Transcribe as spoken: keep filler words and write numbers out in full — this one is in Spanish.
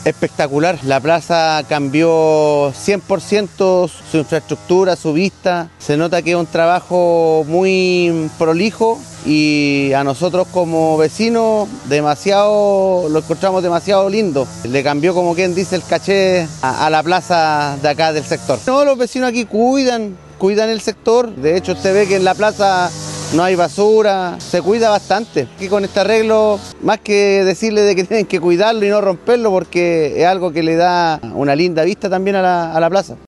Espectacular, la plaza cambió cien por ciento su infraestructura, su vista, se nota que es un trabajo muy prolijo y a nosotros como vecinos demasiado, lo encontramos demasiado lindo. Le cambió, como quien dice, el caché a, a la plaza de acá del sector. No, los vecinos aquí cuidan, cuidan el sector, de hecho usted ve que en la plaza no hay basura, se cuida bastante. Y con este arreglo, más que decirle de que tienen que cuidarlo y no romperlo, porque es algo que le da una linda vista también a la, a la plaza.